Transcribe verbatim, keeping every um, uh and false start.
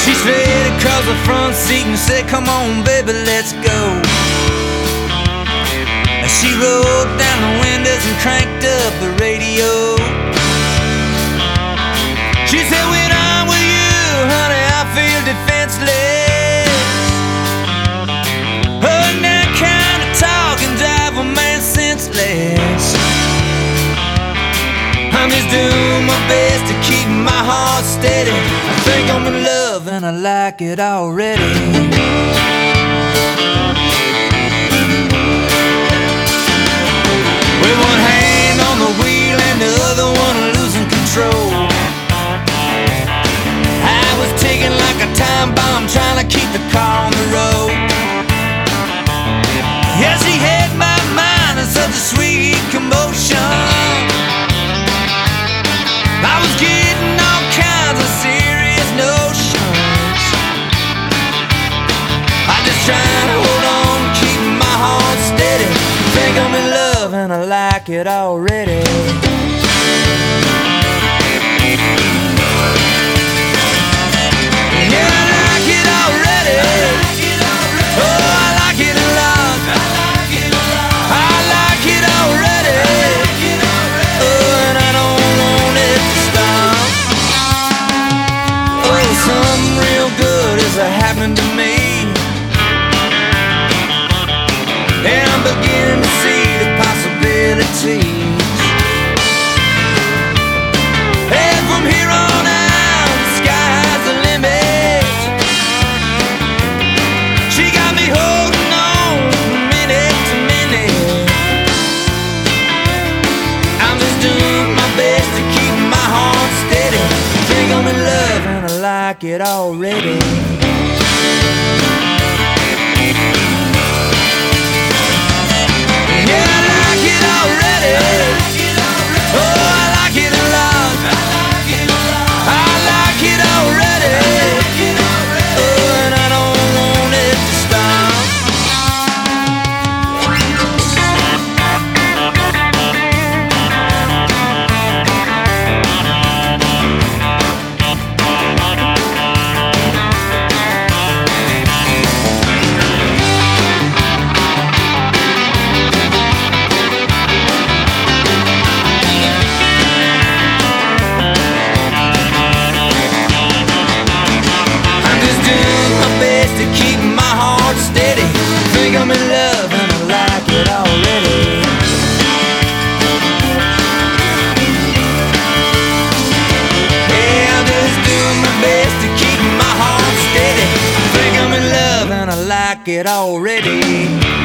She slid across the front seat and said, "Come on, baby, let's go." She rolled down the windows and cranked up the radio. She said, "When I'm with you, honey, I feel defenseless. Oh, that kind of talk can drive a man senseless. I'm just doing my best to keep my heart steady. I think I'm in love and I like it already." With one hand on the wheel and the other one losing control, I was ticking like a time bomb, trying to keep the car on the road. Yeah, she had my mind in such a sweet commotion. I was getting all kinds of serious notions. I just trying to hold on, keep my heart steady. Think I'm in love and I like it already. Yeah, I like it already. Oh, I like it a lot. I like it already. Oh, and I don't want it to stop. Oh, something real good is happening to me, and I'm beginning to see the possibilities. And from here on out, the sky's the limit. She got me holding on minute to minute. I'm just doing my best to keep my heart steady. Think I'm in love and I like it already. I'm in love and I like it already. Yeah, I'm just doing my best to keep my heart steady. Think I'm in love and I like it already.